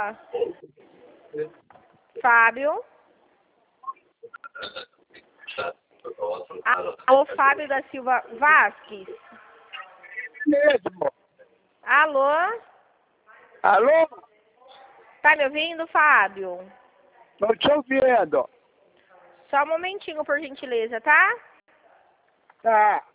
Fábio? Alô, Fábio da Silva Vasques? Mesmo. Alô? Alô? Tá me ouvindo, Fábio? Tô te ouvindo. Só um momentinho, por gentileza, tá? Tá.